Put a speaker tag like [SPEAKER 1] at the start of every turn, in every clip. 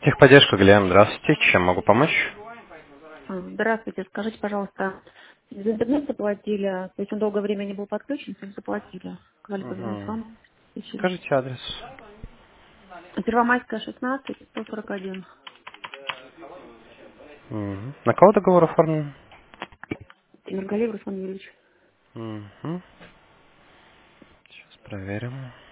[SPEAKER 1] Техподдержка, Глеб, здравствуйте. Чем могу помочь?
[SPEAKER 2] Здравствуйте, скажите, пожалуйста, за интернет заплатили, то есть он долгое время не был подключен, то есть заплатили. Сказали позвонить
[SPEAKER 1] Угу.
[SPEAKER 2] вам. Включили.
[SPEAKER 1] Скажите адрес.
[SPEAKER 2] Первомайская, 16, 141.
[SPEAKER 1] Мгм. На кого договор оформлен?
[SPEAKER 2] Тимиргалиев Руслан Юрьевич.
[SPEAKER 1] Угу. Сейчас проверим.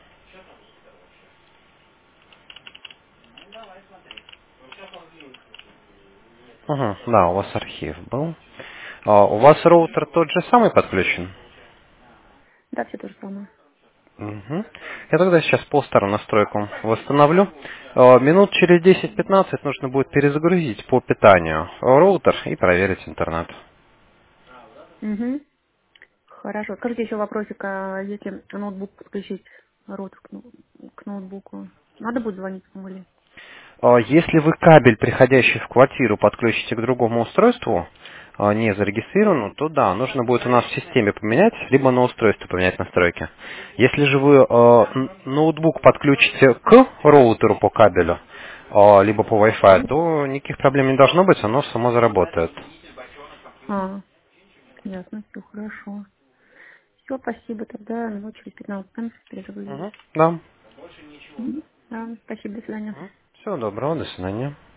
[SPEAKER 1] Угу. Да, у вас архив был. У вас роутер тот же самый подключен?
[SPEAKER 2] Да, все то же самое.
[SPEAKER 1] Угу. Я тогда сейчас по старую настройку восстановлю. Минут через 10-15 нужно будет перезагрузить по питанию роутер и проверить интернет.
[SPEAKER 2] Угу. Хорошо. Скажите еще вопросик, а если ноутбук подключить роутер к ноутбуку, надо будет звонить вам или?
[SPEAKER 1] Если вы кабель, приходящий в квартиру, подключите к другому устройству, не зарегистрированному, то да, нужно будет у нас в системе поменять, либо на устройстве поменять настройки. Если же вы ноутбук подключите к роутеру по кабелю, либо по Wi-Fi,
[SPEAKER 2] Мгм.
[SPEAKER 1] то никаких проблем не должно быть, оно само заработает.
[SPEAKER 2] А, ясно, все хорошо. Все, спасибо, тогда минут через 15 перезагрузить.
[SPEAKER 1] Мгм. Да.
[SPEAKER 2] Мгм. Да, спасибо, до свидания.
[SPEAKER 1] Всего доброго, до свидания.